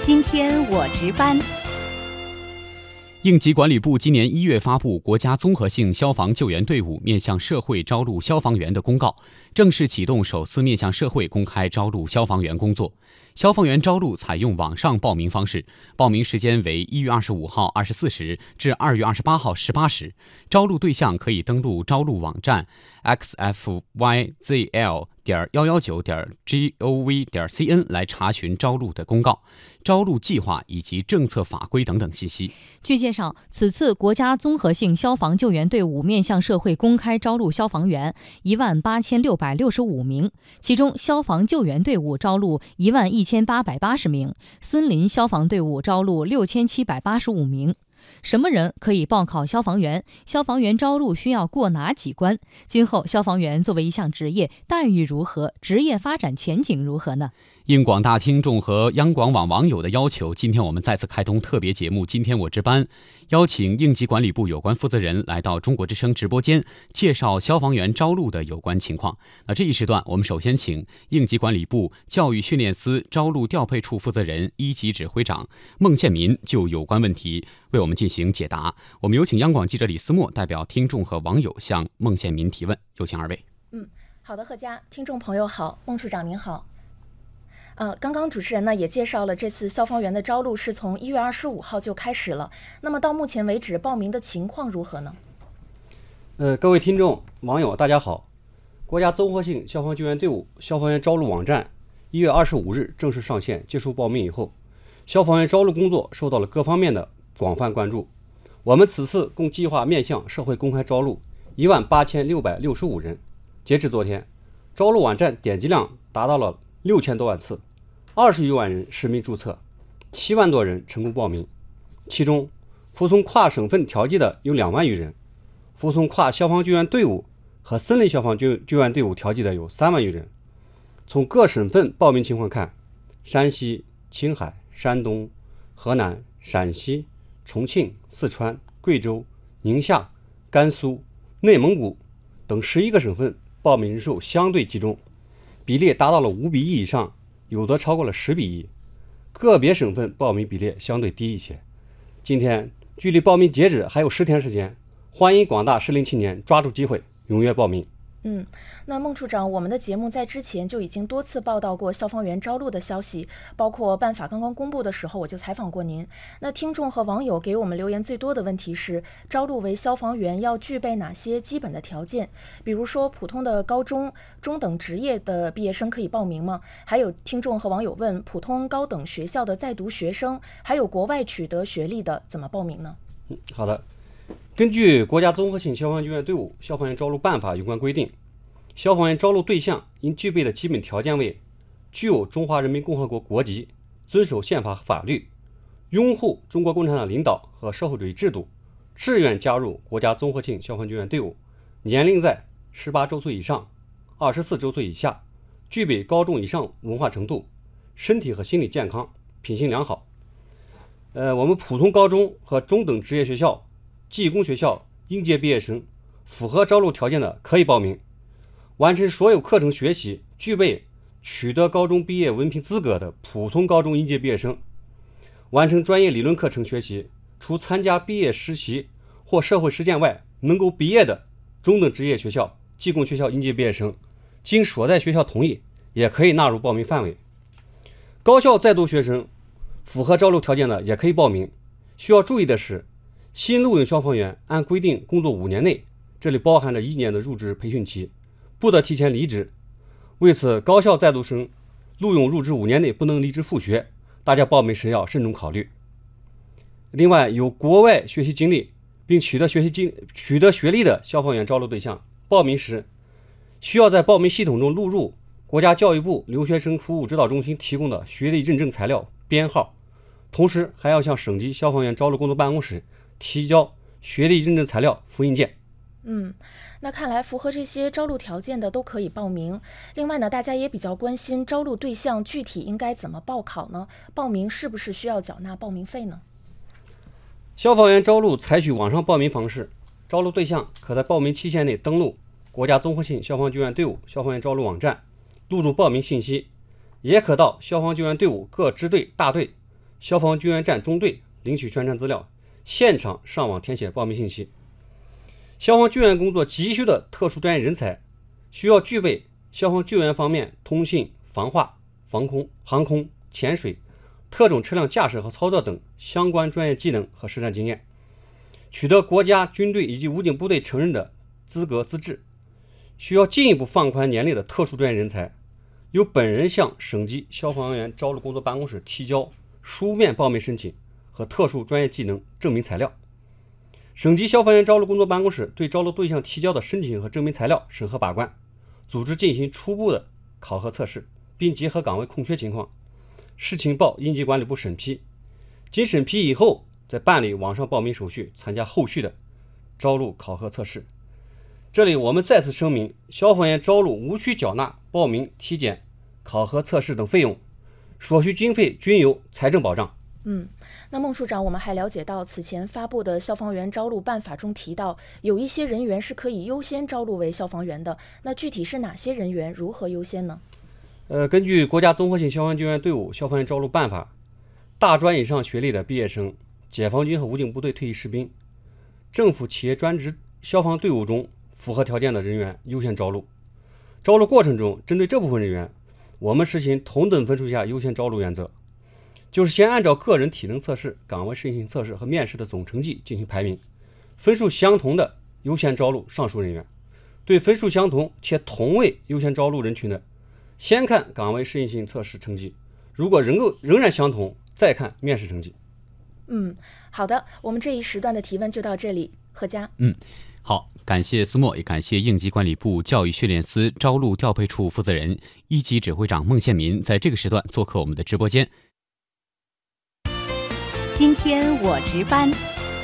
今天我值班。 应急管理部今年1月发布《国家综合性消防救援队伍面向社会招录消防员的公告》，正式启动首次面向社会公开招录消防员工作。消防员招录采用网上报名方式，报名时间为1月25号24时至2月28号18时。招录对象可以登录招录网站 xfyzl.119.gov.cn 来查询招录的公告、招录计划以及政策法规等等信息。 据介绍，此次国家综合性消防救援队伍面向社会公开招录消防员18665名，其中消防救援队伍招录11880名，森林消防队伍招录6785名。什么人可以报考消防员？消防员招录需要过哪几关？今后消防员作为一项职业，待遇如何？职业发展前景如何呢？ 应广大听众和央广网网友的要求，今天我们再次开通特别节目《今天我值班》，邀请应急管理部有关负责人来到中国之声直播间，介绍消防员招录的有关情况。这一时段，我们首先请应急管理部教育训练司招录调配处负责人、一级指挥长孟建民就有关问题为我们进行解答。我们有请央广记者李思墨代表听众和网友向孟建民提问，有请二位。 好的，贺佳，听众朋友好，孟处长您好。刚刚主持人呢也介绍了，这次消防员的招录是从1月25号就开始了。那么到目前为止，报名的情况如何呢？ 各位听众、网友，大家好。国家综合性消防救援队伍消防员招录网站1月25日正式上线，接受报名以后，消防员招录工作受到了各方面的广泛关注。我们此次共计划面向社会公开招录18665人，截至昨天，招录网站点击量达到了6000多万次，20余万人实名注册，7万多人成功报名。其中，服从跨省份调剂的有2万余人，服从跨消防救援队伍和森林消防救援队伍调剂的有3万余人。从各省份报名情况看，山西、青海、山东、河南、陕西、重庆、四川、贵州、宁夏、甘肃、内蒙古等11个省份报名人数相对集中，比例达到了5比1以上，有的超过了10比1。个别省份报名比例相对低一些。今天距离报名截止还有10天时间，欢迎广大适龄青年抓住机会，踊跃报名。 那孟处长，我们的节目在之前就已经多次报道过消防员招录的消息，包括办法刚刚公布的时候，我就采访过您。那听众和网友给我们留言最多的问题是，招录为消防员要具备哪些基本的条件？比如说，普通的高中、中等职业的毕业生可以报名吗？还有听众和网友问，普通高等学校的在读学生，还有国外取得学历的怎么报名呢？ 好的。根据国家综合性消防救援队伍消防员招录办法有关规定，消防员招录对象应具备的基本条件为：具有中华人民共和国国籍，遵守宪法和法律，拥护中国共产党领导和社会主义制度，志愿加入国家综合性消防救援队伍，年龄在18周岁以上、24周岁以下，具备高中以上文化程度，身体和心理健康，品行良好。我们普通高中和中等职业学校、技工学校应届毕业生符合招录条件的可以报名。完成所有课程学习，具备取得高中毕业文凭资格的普通高中应届毕业生，完成专业理论课程学习，除参加毕业实习或社会实践外，能够毕业的中等职业学校、技工学校应届毕业生，经所在学校同意，也可以纳入报名范围。高校在读学生符合招录条件的也可以报名。需要注意的是，新录用消防员按规定工作5年内，这里包含着1年的入职培训期，不得提前离职。为此，高校在读生录用入职5年内不能离职复学，大家报名时要慎重考虑。另外，有国外学习经历并取得学历的消防员招录对象，报名时需要在报名系统中录入国家教育部留学生服务指导中心提供的学历认证材料编号，同时还要向省级消防员招录工作办公室提交学历认证材料复印件。 那看来符合这些招录条件的都可以报名。另外呢，大家也比较关心招录对象具体应该怎么报考呢？报名是不是需要缴纳报名费呢？ 消防员招录采取网上报名方式，招录对象可在报名期限内登录国家综合性消防救援队伍消防员招录网站，录入报名信息，也可到消防救援队伍各支队大队消防救援站中队领取宣传资料，现场上网填写报名信息。消防救援工作急需的特殊专业人才，需要具备消防救援方面通信、防化、防空、航空、潜水、特种车辆驾驶和操作等相关专业技能和实战经验，取得国家、军队以及武警部队承认的资格资质。需要进一步放宽年龄的特殊专业人才，由本人向省级消防员招录工作办公室提交书面报名申请和特殊专业技能证明材料。省级消防员招录工作办公室对招录对象提交的申请和证明材料审核把关，组织进行初步的考核测试，并结合岗位空缺情况，视情报应急管理部审批。经审批以后，再办理网上报名手续，参加后续的招录考核测试。这里我们再次声明，消防员招录无需缴纳报名、体检、考核测试等费用，所需经费均由财政保障。 那孟处长，我们还了解到，此前发布的消防员招录办法中提到，有一些人员是可以优先招录为消防员的。那具体是哪些人员，如何优先呢？ 根据国家综合性消防救援队伍消防员招录办法，大专以上学历的毕业生、解放军和武警部队退役士兵、政府企业专职消防队伍中符合条件的人员优先招录。招录过程中，针对这部分人员，我们实行同等分数下优先招录原则，就是先按照个人体能测试、岗位适应性测试和面试的总成绩进行排名，分数相同的优先招录上述人员。对分数相同且同为优先招录人群的，先看岗位适应性测试成绩，如果仍然相同，再看面试成绩。 好的，我们这一时段的提问就到这里。何佳。 好，感谢思墨，也感谢应急管理部教育训练司招录调配处负责人、一级指挥长孟宪民在这个时段做客我们的直播间。 今天我值班。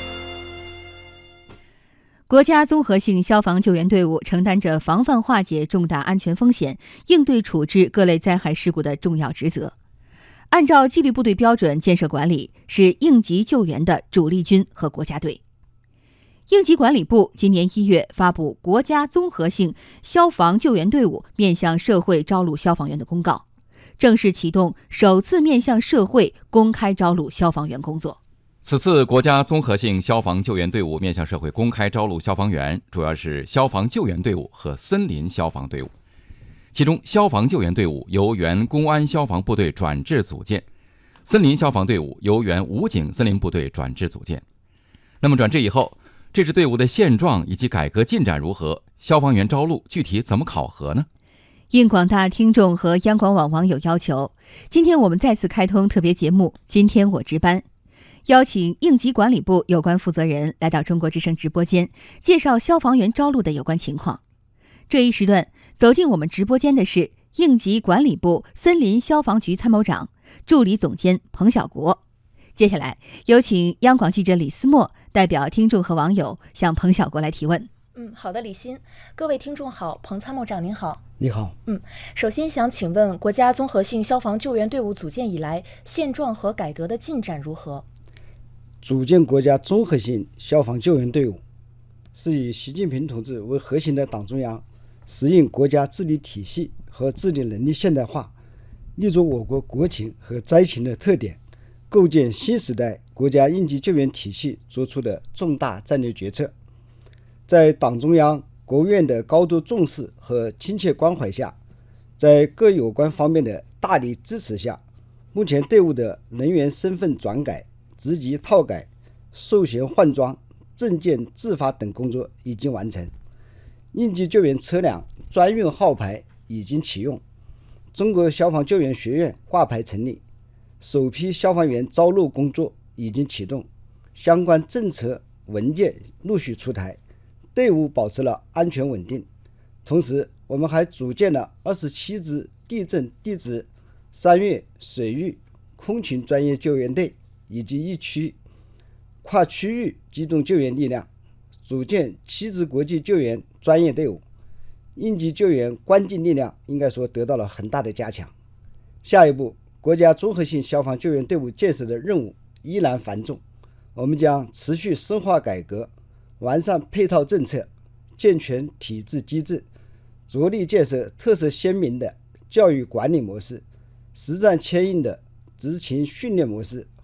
国家综合性消防救援队伍承担着防范化解重大安全风险、应对处置各类灾害事故的重要职责。按照纪律部队标准建设管理，是应急救援的主力军和国家队。应急管理部今年1月发布《国家综合性消防救援队伍面向社会招录消防员的公告》，正式启动首次面向社会公开招录消防员工作。 此次国家综合性消防救援队伍面向社会公开招录消防员，主要是消防救援队伍和森林消防队伍。其中，消防救援队伍由原公安消防部队转制组建，森林消防队伍由原武警森林部队转制组建。那么转制以后，这支队伍的现状以及改革进展如何？消防员招录具体怎么考核呢？ 应广大听众和央广网网友要求，今天我们再次开通特别节目《今天我值班》，邀请应急管理部有关负责人来到中国之声直播间，介绍消防员招录的有关情况。这一时段走进我们直播间的是应急管理部森林消防局参谋长、助理总监彭晓国。接下来有请央广记者李思墨代表听众和网友向彭晓国来提问。 好的，李欣，各位听众好，彭参谋长您好。 你好。 首先想请问，国家综合性消防救援队伍组建以来，现状和改革的进展如何？ 组建国家综合性消防救援队伍，是以习近平同志为核心的党中央实应国家治理体系和治理能力现代化，立足我国国情和灾情的特点，构建新时代国家应急救援体系作出的重大战略决策。在党中央、国务院的高度重视和亲切关怀下，在各有关方面的大力支持下，目前队伍的人员身份转改、职级套改、授衔换装、证件制发等工作已经完成，应急救援车辆专用号牌已经启用，中国消防救援学院挂牌成立，首批消防员招录工作已经启动，相关政策文件陆续出台，队伍保持了安全稳定。同时，我们还组建了27支地震、地质、山岳、水域、空勤专业救援队，以及一区跨区域机动救援力量，组建7支国际救援专业队伍，应急救援关键力量应该说得到了很大的加强。下一步，国家综合性消防救援队伍建设的任务依然繁重，我们将持续深化改革，完善配套政策，健全体制机制，着力建设特色鲜明的教育管理模式、实战牵引的执勤训练模式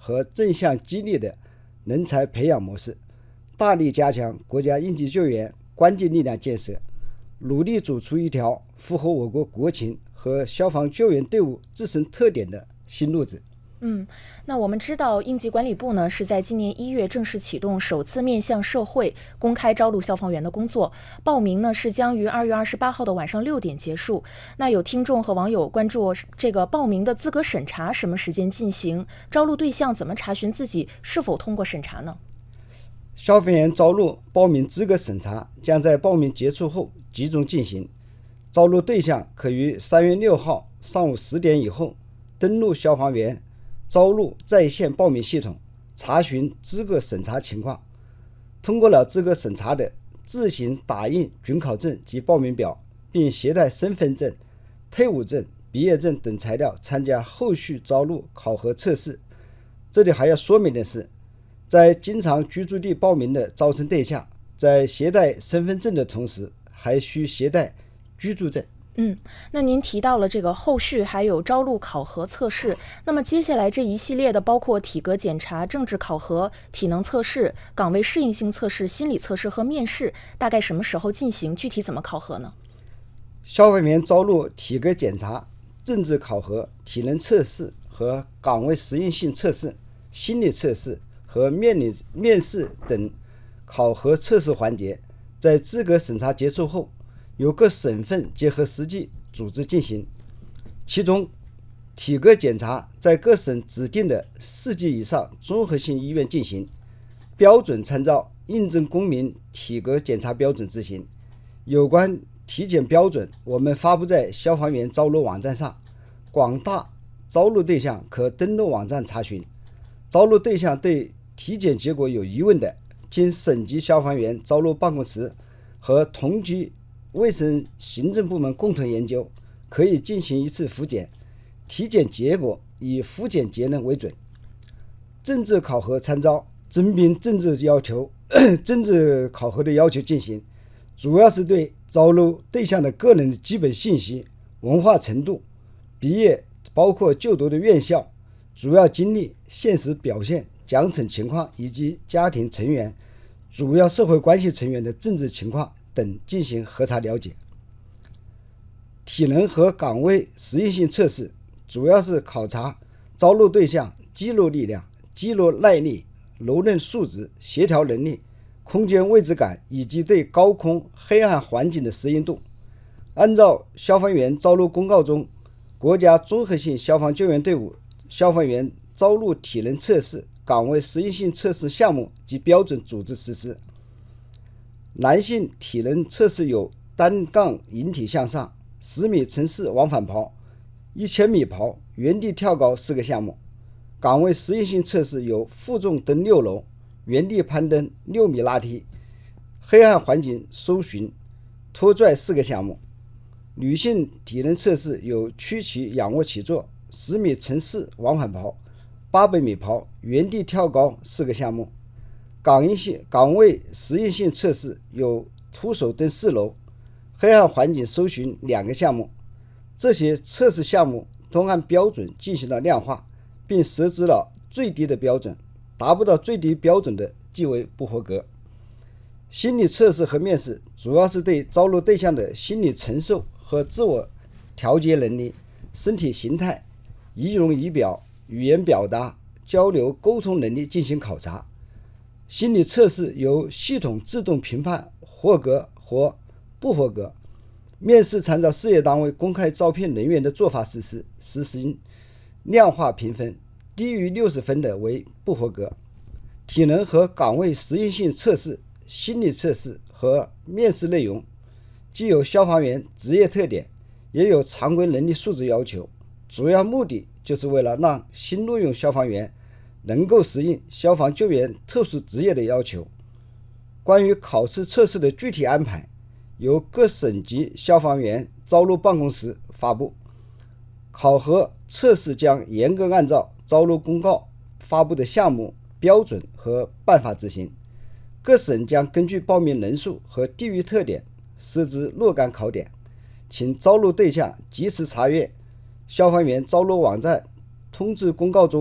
和正向激励的人才培养模式，大力加强国家应急救援关键力量建设，努力走出一条符合我国国情和消防救援队伍自身特点的新路子。 那我们知道，应急管理部呢是在今年1月正式启动首次面向社会公开招录消防员的工作，报名呢是将于2月28号的晚上6点结束。那有听众和网友关注这个报名的资格审查什么时间进行？招录对象怎么查询自己是否通过审查呢？ 消防员招录报名资格审查将在报名结束后集中进行，招录对象可于3月6号上午10点以后登录消防员招录在线报名系统，查询资格审查情况。通过了资格审查的，自行打印准考证及报名表，并携带身份证、退伍证、毕业证等材料参加后续招录考核测试。这里还要说明的是，在经常居住地报名的招生对象，在携带身份证的同时，还需携带居住证。 那您提到了这个后续还有招录考核测试，那么接下来这一系列的包括体格检查、政治考核、体能测试、岗位适应性测试、心理测试和面试，大概什么时候进行？具体怎么考核呢？ 消防员招录体格检查、政治考核、体能测试和岗位适应性测试、心理测试和面试等考核测试环节，在资格审查结束后，由各省份结合实际组织进行。其中，体格检查在各省指定的4级以上综合性医院进行，标准参照印证公民体格检查标准执行。有关体检标准，我们发布在消防员招录网站上，广大招录对象可登录网站查询。招录对象对体检结果有疑问的，经省级消防员招录办公室和同级卫生行政部门共同研究，可以进行一次复检，体检结果以复检结论为准。政治考核参照征兵政治考核的要求进行，主要是对招录对象的个人的基本信息、文化程度、毕业包括就读的院校、主要经历、现实表现、奖惩情况以及家庭成员、主要社会关系成员的政治情况等进行核查了解。体能和岗位适应性测试主要是考察招录对象肌肉力量、肌肉耐力、柔韧素质、协调能力、空间位置感以及对高空黑暗环境的适应度。按照消防员招录公告中国家综合性消防救援队伍消防员招录体能测试、岗位适应性测试项目及标准组织实施。男性体能测试有单杠引体向上、10米乘4往返跑、1000米跑、原地跳高4个项目。岗位适应性测试有负重登6楼、原地攀登6米拉梯、黑暗环境搜寻、拖拽4个项目。女性体能测试有屈起仰卧起坐、10米乘4往返跑、800米跑、原地跳高4个项目。岗位适应性测试有徒手登4楼、黑暗环境搜寻2个项目。这些测试项目都按标准进行了量化，并设置了最低的标准，达不到最低标准的即为不合格。心理测试和面试主要是对招录对象的心理承受和自我调节能力、身体形态、仪容仪表、语言表达、交流沟通能力进行考察。心理测试由系统自动评判合格或不合格。面试参照事业单位公开招聘人员的做法实行量化评分，低于60分的为不合格。体能和岗位适应性测试、心理测试和面试内容既有消防员职业特点，也有常规能力素质要求，主要目的就是为了让新录用消防员能够适应消防救援特殊职业的要求。关于考试测试的具体安排，由各省级消防员招录办公室发布。考核测试将严格按照招录公告发布的项目、标准和办法执行。各省将根据报名人数和地域特点设置若干考点，请招录对象及时查阅消防员招录网站通知公告中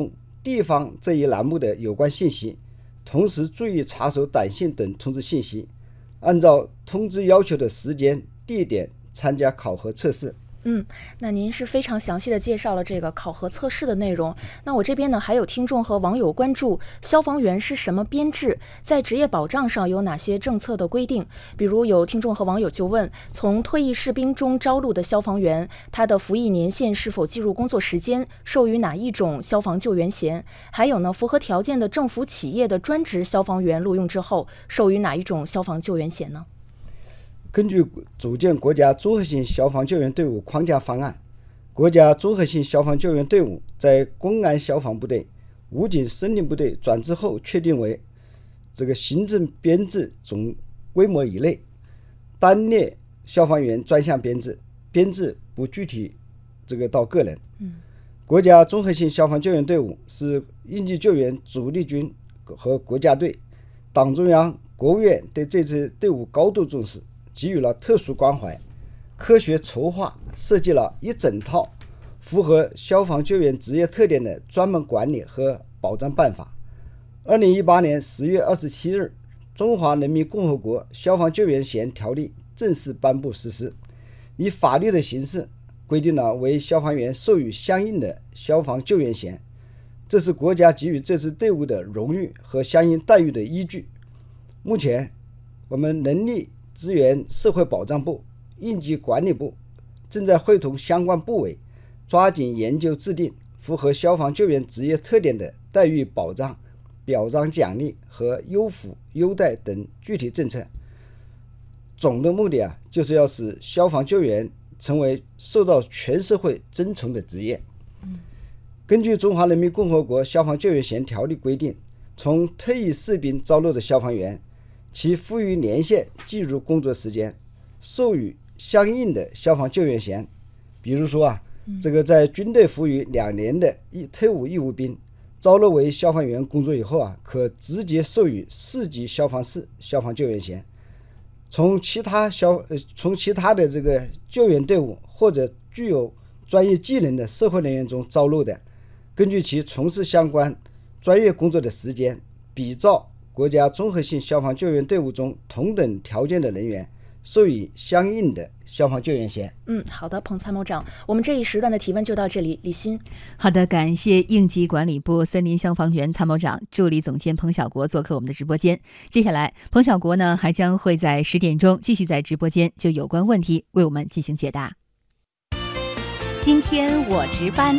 地方这一栏目的有关信息，同时注意查收短信等通知信息，按照通知要求的时间、地点参加考核测试。 那您是非常详细的介绍了这个考核测试的内容。那我这边呢，还有听众和网友关注消防员是什么编制，在职业保障上有哪些政策的规定？比如有听众和网友就问，从退役士兵中招录的消防员，他的服役年限是否计入工作时间，授予哪一种消防救援衔？还有呢，符合条件的政府企业的专职消防员录用之后，授予哪一种消防救援衔呢？ 根据组建国家综合性消防救援队伍框架方案，国家综合性消防救援队伍在公安消防部队、武警森林部队转制后确定为这个行政编制总规模以内，单列消防员专项编制，编制不具体到个人。国家综合性消防救援队伍是应急救援主力军和国家队，党中央、国务院对这支队伍高度重视，给予了特殊关怀，科学筹划设计了一整套符合消防救援职业特点的专门管理和保障办法。2018年10月27日，中华人民共和国消防救援衔条例正式颁布实施，以法律的形式规定了为消防员授予相应的消防救援衔，这是国家给予这支队伍的荣誉和相应待遇的依据。目前，我们人力资源社会保障部、应急管理部正在会同相关部委，抓紧研究制定符合消防救援职业特点的待遇保障、表彰奖励和优抚优待等具体政策。总的目的就是要使消防救援成为受到全社会尊崇的职业。根据《中华人民共和国消防救援衔条例》规定，从退役士兵招录的消防员，其服役年限计入工作时间，授予相应的消防救援衔。比如说在军队服役2年的退伍义务兵招录为消防员工作以后可直接授予4级消防士消防救援衔。从其他的救援队伍或者具有专业技能的社会人员中招录的，根据其从事相关专业工作的时间，比照国家综合性消防救援队伍中同等条件的人员，授予相应的消防救援衔。 好的，彭参谋长，我们这一时段的提问就到这里。李欣。 好的，感谢应急管理部森林消防员参谋长助理总监彭晓国做客我们的直播间。接下来，彭晓国呢还将会在10点钟继续在直播间就有关问题为我们进行解答。 今天我值班。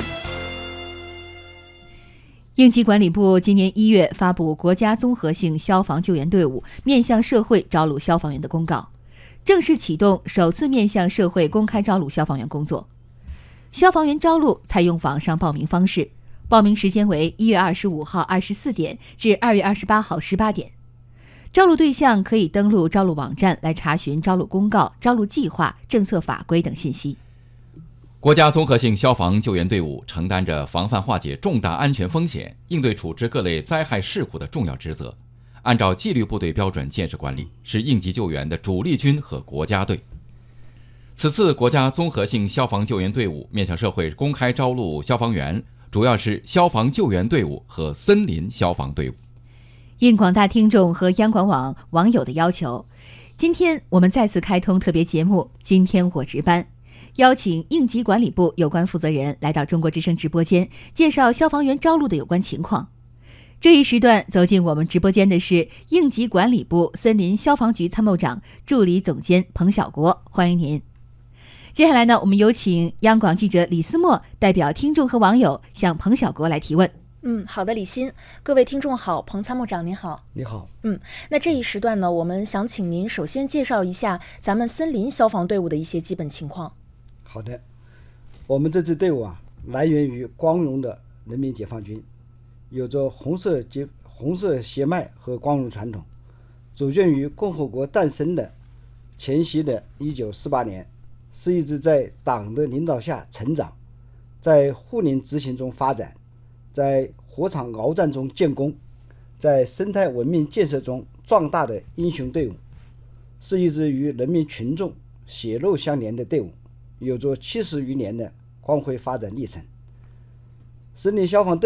应急管理部今年1月发布国家综合性消防救援队伍面向社会招录消防员的公告，正式启动首次面向社会公开招录消防员工作。消防员招录采用网上报名方式，报名时间为1月25号24点至2月28号18点。招录对象可以登录招录网站来查询招录公告、招录计划、政策法规等信息。 国家综合性消防救援队伍承担着防范化解重大安全风险、应对处置各类灾害事故的重要职责，按照纪律部队标准建设管理，是应急救援的主力军和国家队。此次国家综合性消防救援队伍面向社会公开招录消防员，主要是消防救援队伍和森林消防队伍。 应广大听众和央广网网友的要求，今天我们再次开通特别节目，今天我值班，邀请应急管理部有关负责人来到中国之声直播间，介绍消防员招录的有关情况。这一时段走进我们直播间的是应急管理部森林消防局参谋长助理总监彭晓国，欢迎您。接下来呢，我们有请央广记者李思墨代表听众和网友向彭晓国来提问。 好的，李欣，各位听众好，彭参谋长您好。 你好。 那这一时段呢，我们想请您首先介绍一下咱们森林消防队伍的一些基本情况。 好的，我们这支队伍来源于光荣的人民解放军，有着红色血脉和光荣传统，组建于共和国诞生的前夕的1948年，是一支在党的领导下成长，在护林执行中发展，在火场鏖战中建功，在生态文明建设中壮大的英雄队伍，是一支与人民群众血肉相连的队伍，有着70余年的光辉发展历程。森林消防队伍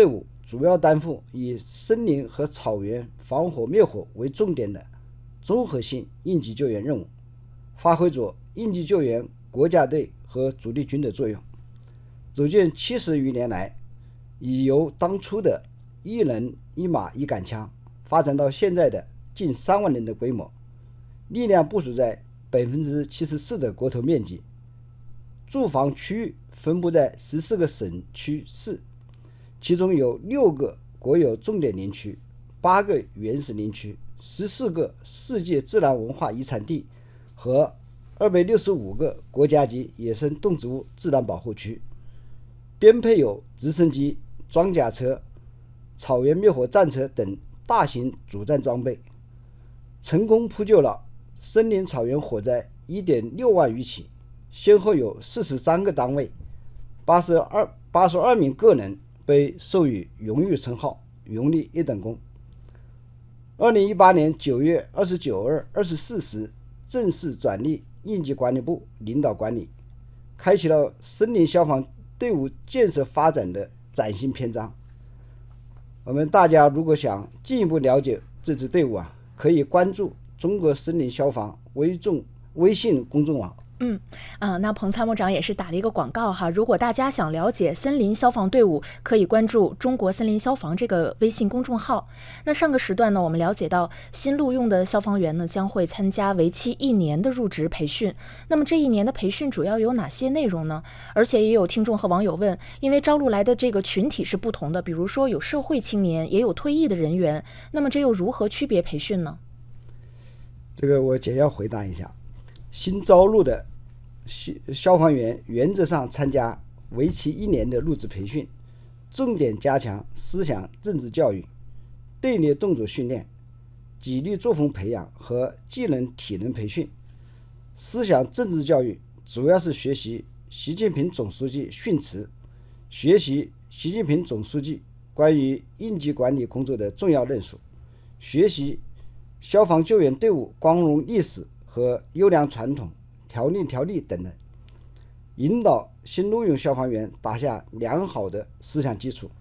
主要担负以森林和草原防火灭火为重点的综合性应急救援任务，发挥着应急救援国家队和主力军的作用。走建70余年来，已由当初的1人1马1杆枪发展到现在的近3万人的规模，力量部署在74%的国土面积，驻防区域分布在14个省区市，其中有6个国有重点林区、8个原始林区、14个世界自然文化遗产地和265个国家级野生动植物自然保护区，编配有直升机、装甲车、草原灭火战车等大型主战装备，成功扑救了森林草原火灾 1.6 万余起，先后有43个单位、82名个人被授予荣誉称号、荣立1等功。2018年9月29日24时正式转隶应急管理部领导管理，开启了森林消防队伍建设发展的崭新篇章。我们大家如果想进一步了解这支队伍可以关注中国森林消防微信公众网。 那彭参谋长也是打了一个广告哈，如果大家想了解森林消防队伍，可以关注中国森林消防这个微信公众号。那上个时段呢，我们了解到新录用的消防员呢将会参加为期1年的入职培训。那么这1年的培训主要有哪些内容呢？而且也有听众和网友问，因为招录来的这个群体是不同的，比如说有社会青年，也有退役的人员，那么这又如何区别培训呢？ 这个我简要回答一下。新招入的消防员原则上参加为期1年的入职培训，重点加强思想政治教育、队列动作训练、纪律作风培养和技能体能培训。思想政治教育主要是学习习近平总书记训词，学习习近平总书记关于应急管理工作的重要论述，学习消防救援队伍光荣历史和优良传统、条例等等，引导新录用消防员打下良好的思想基础。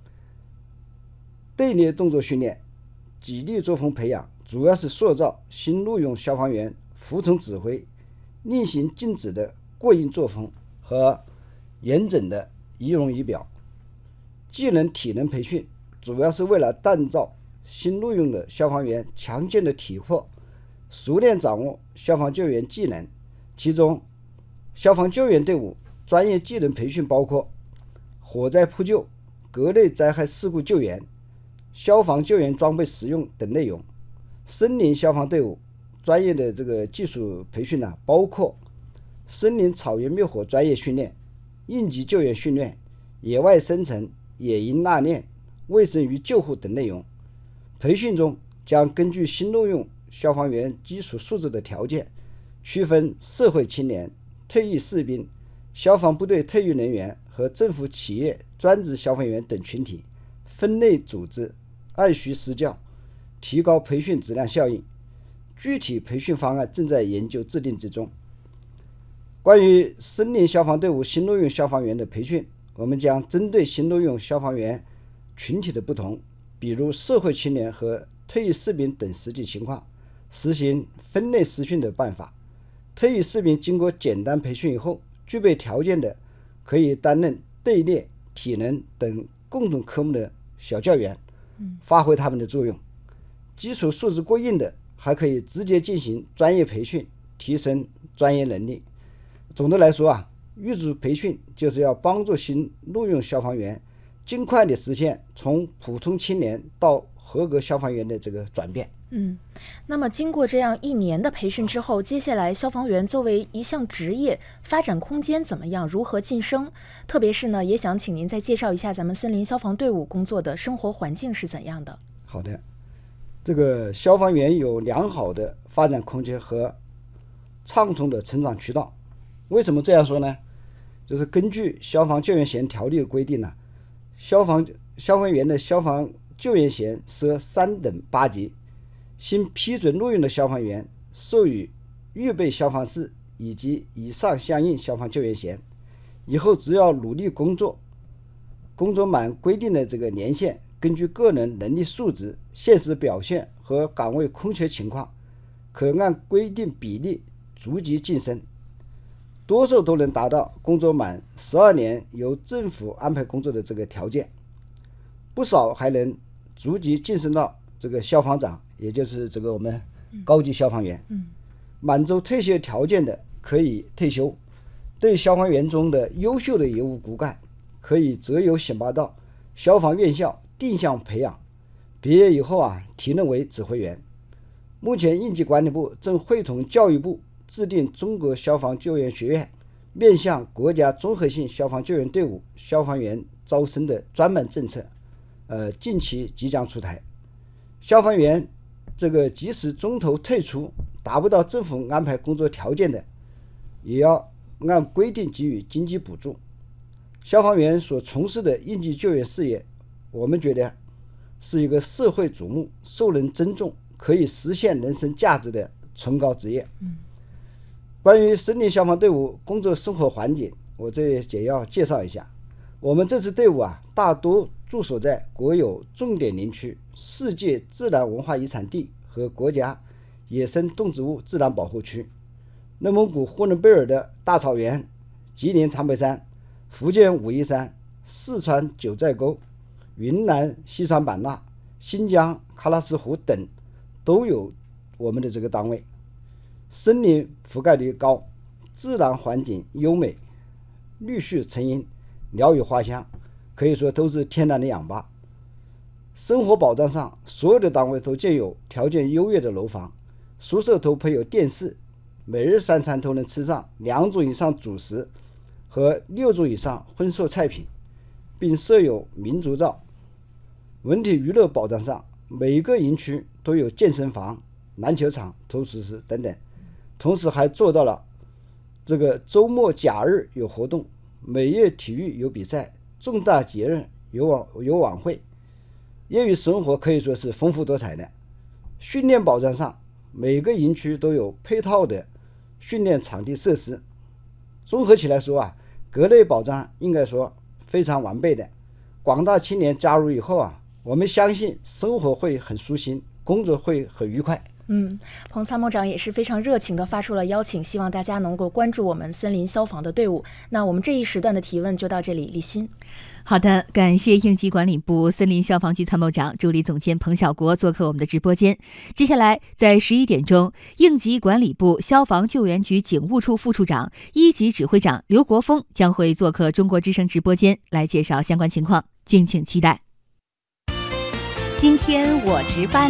队列动作训练、纪律作风培养主要是塑造新录用消防员服从指挥、令行禁止的过硬作风和严整的仪容仪表。技能体能培训主要是为了锻造新录用的消防员强健的体魄，熟练掌握消防救援技能。其中消防救援队伍专业技能培训包括火灾扑救、各类灾害事故救援、消防救援装备使用等内容。森林消防队伍专业的这个技术培训包括森林草原灭火专业训练、应急救援训练、野外生存、野营纳练、卫生与救护等内容。培训中将根据新录用消防员基础素质的条件，区分社会青年、退役士兵、消防部队退役人员和政府企业专职消防员等群体，分类组织，按需施教，提高培训质量效应。具体培训方案正在研究制定之中。关于森林消防队伍新录用消防员的培训，我们将针对新录用消防员群体的不同，比如社会青年和退役士兵等实际情况，实行分类实训的办法。退役士兵经过简单培训以后，具备条件的可以担任队列、体能等共同科目的小教员，发挥他们的作用。基础素质过硬的还可以直接进行专业培训，提升专业能力。总的来说预组培训就是要帮助新录用消防员尽快的实现从普通青年到合格消防员的这个转变。 那么经过这样1年的培训之后，接下来消防员作为一项职业，发展空间怎么样？如何晋升？特别是呢，也想请您再介绍一下咱们森林消防队伍工作的生活环境是怎样的。 好的，这个消防员有良好的发展空间和畅通的成长渠道。为什么这样说呢？就是根据消防救援衔条例的规定消防员的消防救援衔设3等8级，新批准录用的消防员授予预备消防士以及以上相应消防救援衔，以后只要努力工作， 工作满规定的这个年限，根据个人能力素质、现实表现和岗位空缺情况，可按规定比例逐级晋升，多数都能达到工作满12年由政府安排工作的这个条件，不少还能逐级晋升到这个消防长，也就是这个我们高级消防员。满足退休条件的可以退休，对消防员中的优秀的业务骨干，可以择优选拔到消防院校定向培养，毕业以后提任为指挥员。目前应急管理部正会同教育部制定中国消防救援学院面向国家综合性消防救援队伍消防员招生的专门政策，近期即将出台。消防员这个即使中途退出，达不到政府安排工作条件的，也要按规定给予经济补助。消防员所从事的应急救援事业，我们觉得是一个社会瞩目、受人尊重、可以实现人生价值的崇高职业。关于森林消防队伍工作生活环境，我这里简要介绍一下。我们这支队伍大多驻守在国有重点林区、世界自然文化遗产地和国家野生动植物自然保护区，内蒙古呼伦贝尔的大草原、吉林长白山、福建武夷山、四川九寨沟、云南西双版纳、新疆喀纳斯湖等都有我们的这个单位。森林覆盖率高，自然环境优美，绿树成荫，鸟语花香，可以说都是天然的氧吧。生活保障上，所有的单位都建有条件优越的楼房，宿舍都配有电视，每日3餐都能吃上2种以上主食和6种以上荤素菜品，并设有民族照。文体娱乐保障上，每一个营区都有健身房、篮球场、投石室等等，同时还做到了这个周末假日有活动，每月体育有比赛，重大节日有晚会。业余生活可以说是丰富多彩的。训练保障上，每个营区都有配套的训练场地设施。综合起来说各类保障应该说非常完备的。广大青年加入以后我们相信生活会很舒心，工作会很愉快。 彭参谋长也是非常热情地发出了邀请，希望大家能够关注我们森林消防的队伍。那我们这一时段的提问就到这里，李欣。 好的，感谢应急管理部森林消防局参谋长、助理总监彭晓国做客我们的直播间。接下来在11点钟，应急管理部消防救援局警务处副处长、1级指挥长刘国峰将会做客中国之声直播间来介绍相关情况，敬请期待。 今天我值班。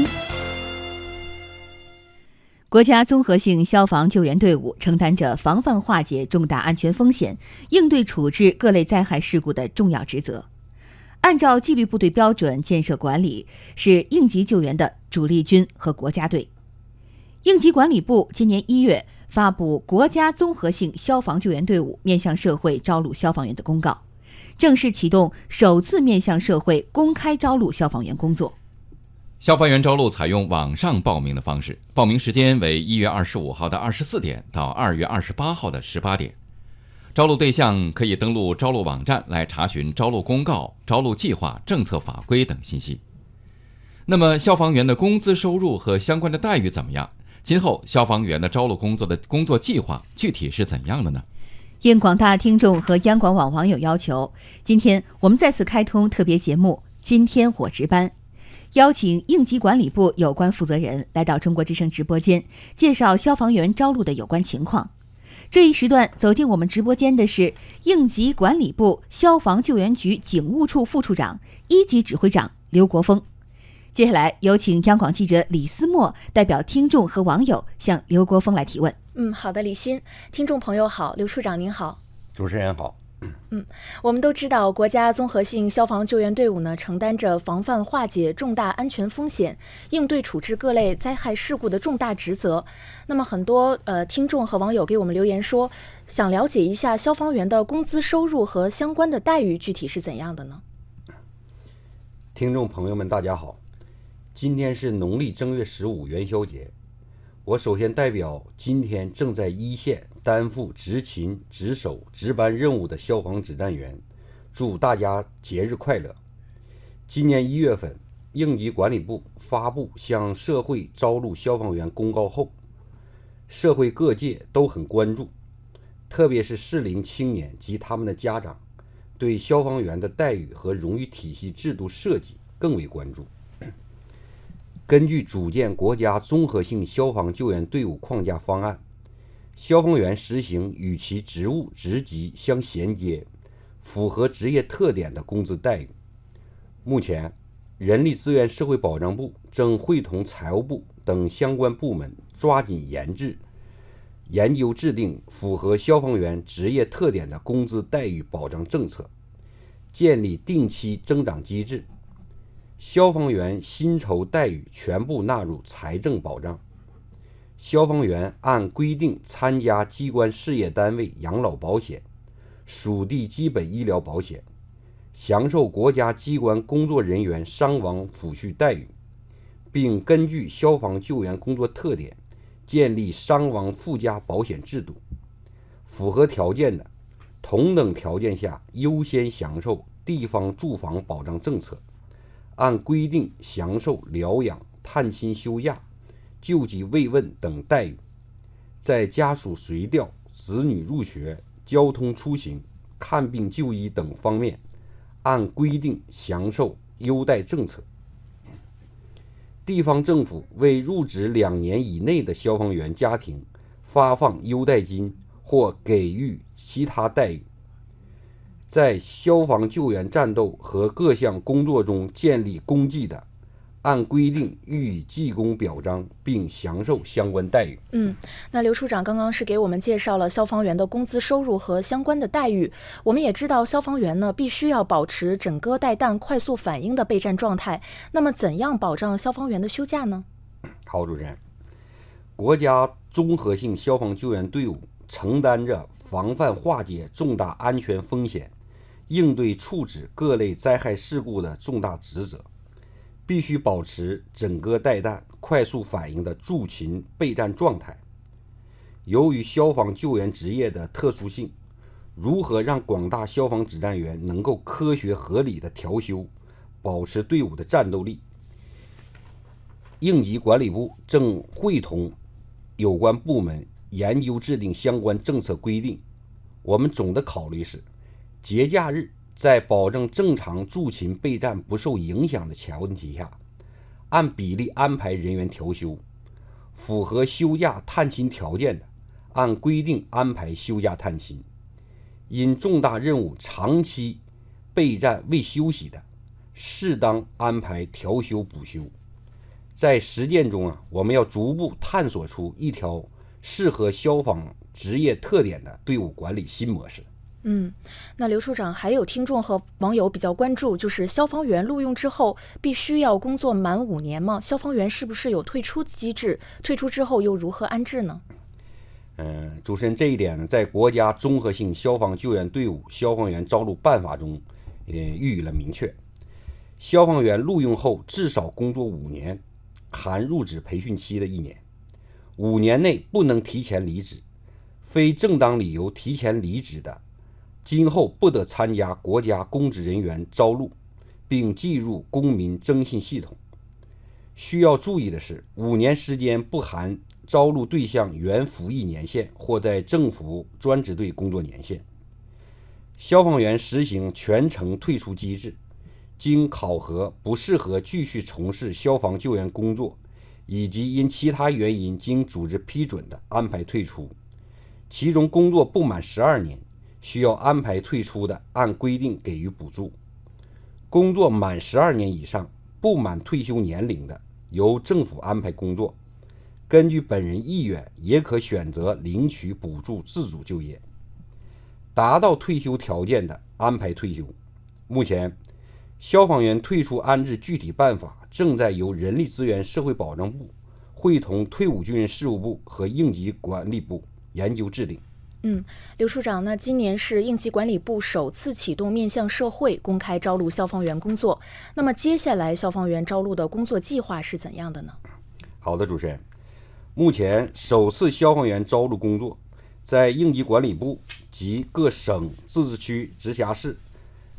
国家综合性消防救援队伍承担着防范化解重大安全风险、应对处置各类灾害事故的重要职责。按照纪律部队标准建设管理，是应急救援的主力军和国家队。应急管理部今年1月发布国家综合性消防救援队伍面向社会招录消防员的公告，正式启动首次面向社会公开招录消防员工作。 消防员招录采用网上报名的方式，报名时间为1月25号的24点到2月28号的18点。招录对象可以登录招录网站来查询招录公告、招录计划、政策法规等信息。那么消防员的工资收入和相关的待遇怎么样？今后消防员的招录工作的工作计划具体是怎样的呢？ 应广大听众和央广网网友要求，今天我们再次开通特别节目《今天我值班》，邀请应急管理部有关负责人来到中国之声直播间，介绍消防员招录的有关情况。这一时段走进我们直播间的是应急管理部消防救援局警务处副处长、1级指挥长刘国峰。接下来有请央广记者李思墨代表听众和网友向刘国峰来提问。 好的，李欣，听众朋友好，刘处长您好。 主持人好。 我们都知道，国家综合性消防救援队伍呢，承担着防范化解重大安全风险、应对处置各类灾害事故的重大职责。那么，很多听众和网友给我们留言说，想了解一下消防员的工资收入和相关的待遇具体是怎样的呢？ 听众朋友们，大家好，今天是农历正月15元宵节。我首先代表今天正在一线担负执勤、值守、值班任务的消防指战员， 祝大家节日快乐。今年1月份，应急管理部发布向社会招录消防员公告后，社会各界都很关注，特别是适龄青年及他们的家长，对消防员的待遇和荣誉体系制度设计更为关注。根据组建国家综合性消防救援队伍框架方案，消防员实行与其职务职级相衔接、符合职业特点的工资待遇。目前，人力资源社会保障部正会同财务部等相关部门抓紧研究制定符合消防员职业特点的工资待遇保障政策，建立定期增长机制，消防员薪酬待遇全部纳入财政保障。消防员按规定参加机关事业单位养老保险、属地基本医疗保险，享受国家机关工作人员伤亡抚恤待遇，并根据消防救援工作特点建立伤亡附加保险制度。符合条件的，同等条件下优先享受地方住房保障政策，按规定享受疗养、探亲休假、救济慰问等待遇，在家属随调、子女入学、交通出行、看病就医等方面按规定享受优待政策。地方政府为入职2年以内的消防员家庭发放优待金或给予其他待遇。在消防救援战斗和各项工作中建立功绩的，按规定予以记功表彰，并享受相关待遇。 那刘处长刚刚是给我们介绍了消防员的工资收入和相关的待遇。我们也知道消防员呢必须要保持整戈待旦、快速反应的备战状态。那么怎样保障消防员的休假呢？ 好，主持人，国家综合性消防救援队伍承担着防范化解重大安全风险、应对处置各类灾害事故的重大职责，必须保持整戈待旦、快速反应的驻勤备战状态。由于消防救援职业的特殊性，如何让广大消防指战员能够科学合理的调休，保持队伍的战斗力，应急管理部正会同有关部门研究制定相关政策规定。我们总的考虑是，节假日在保证正常驻勤备战不受影响的前提下，按比例安排人员调休，符合休假探亲条件的，按规定安排休假探亲，因重大任务长期备战未休息的，适当安排调休补休。在实践中我们要逐步探索出一条适合消防职业特点的队伍管理新模式。 那刘处长，还有听众和网友比较关注，就是消防员录用之后必须要工作满5年吗？消防员是不是有退出机制？退出之后又如何安置呢？ 主持人，这一点呢，在国家综合性消防救援队伍消防员招录办法中予以了明确。消防员录用后至少工作5年，含入职培训期的1年，5年内不能提前离职，非正当理由提前离职的，今后不得参加国家公职人员招录，并计入公民征信系统。需要注意的是，5年时间不含招录对象原服役年限或在政府专职队工作年限。消防员实行全程退出机制，经考核不适合继续从事消防救援工作，以及因其他原因经组织批准的安排退出。其中工作不满12年需要安排退出的，按规定给予补助；工作满12年以上不满退休年龄的，由政府安排工作，根据本人意愿也可选择领取补助自主就业。达到退休条件的安排退休。目前消防员退出安置具体办法正在由人力资源社会保障部会同退伍军人事务部和应急管理部研究制定。 刘处长，那今年是应急管理部首次启动面向社会公开招录消防员工作，那么接下来消防员招录的工作计划是怎样的呢？ 好的，主持人，目前首次消防员招录工作在应急管理部及各省、自治区、直辖市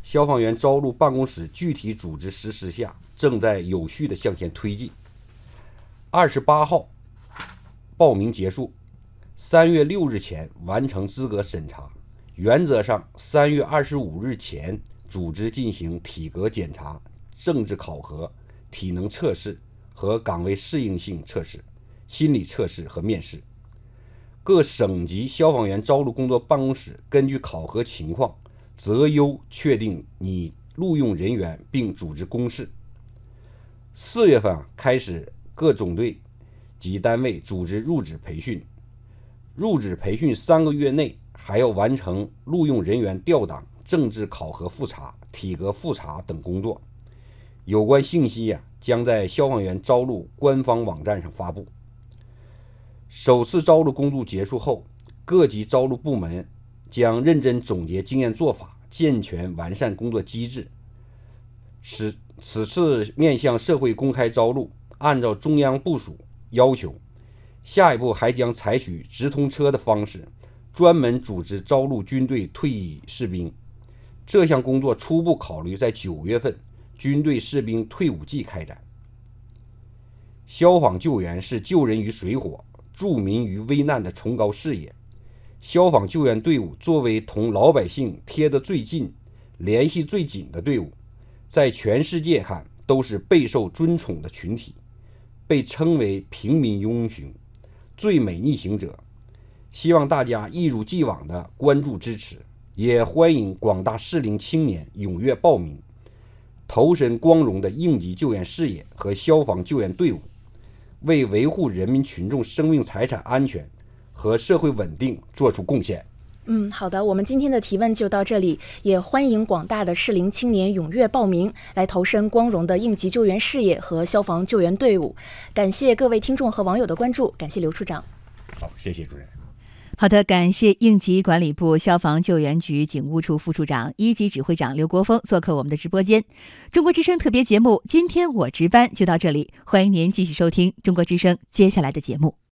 消防员招录办公室具体组织实施下，正在有序地向前推进。28号报名结束，3月6日前完成资格审查，原则上3月25日前组织进行体格检查、政治考核、体能测试和岗位适应性测试、心理测试和面试。各省级消防员招录工作办公室根据考核情况择优确定拟录用人员并组织公示。4月份开始各总队及单位组织入职培训，入职培训3个月内还要完成录用人员调档、政治考核复查、体格复查等工作。有关信息将在消防员招录官方网站上发布。首次招录工作结束后，各级招录部门将认真总结经验做法，健全完善工作机制。此次面向社会公开招录，按照中央部署要求，下一步还将采取直通车的方式，专门组织招录军队退役士兵。这项工作初步考虑在9月份军队士兵退伍季开展。消防救援是救人于水火、助民于危难的崇高事业。消防救援队伍作为同老百姓贴得最近、联系最紧的队伍，在全世界看都是备受尊崇的群体，被称为平民英雄、最美逆行者。希望大家一如既往的关注支持，也欢迎广大适龄青年踊跃报名，投身光荣的应急救援事业和消防救援队伍，为维护人民群众生命财产安全和社会稳定做出贡献。 好的，我们今天的提问就到这里，也欢迎广大的适龄青年踊跃报名，来投身光荣的应急救援事业和消防救援队伍。感谢各位听众和网友的关注，感谢刘处长。 好，谢谢主任。 好的，感谢应急管理部消防救援局警务处副处长、一级指挥长刘国峰做客我们的直播间。中国之声特别节目今天我值班就到这里，欢迎您继续收听中国之声接下来的节目。